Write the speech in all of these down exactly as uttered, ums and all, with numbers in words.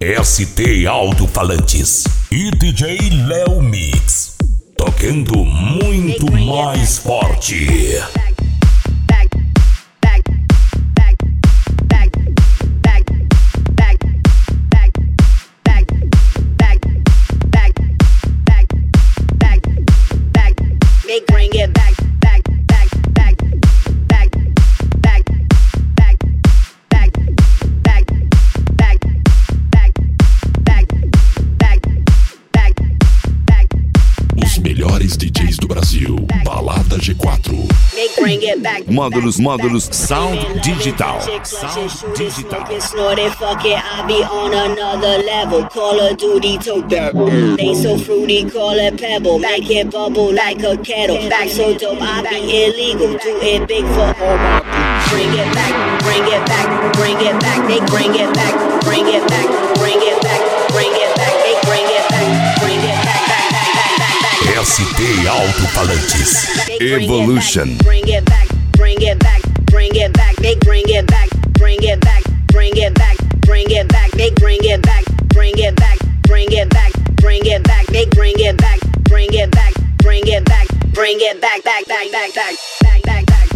S T Alto-Falantes e D J Léo Mix, tocando muito mais forte. Melhores D Js do Brasil, Balada G quatro. Módulos, módulos, Sound Digital. Sound Digital. I be on another level. Call of Duty, tote that. They so fruity, call it pebble. Make it bubble like a kettle. Back so dope, I be illegal. Do it big for all my people. Bring it back, bring it back, bring it back. They bring it back, bring it back, bring it back, bring it back. They bring it back, bring it back. S T Alto-Falantes. Evolution. Bring it back, bring it back, bring it back. They bring it back, bring it back, bring it back, bring it back. They bring it back, bring it back, bring it back, bring it back. They bring it back, bring it back, bring it back, bring it back, back, back, back, back, back, back, back.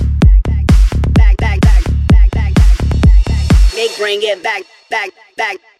Bring it back, back, back.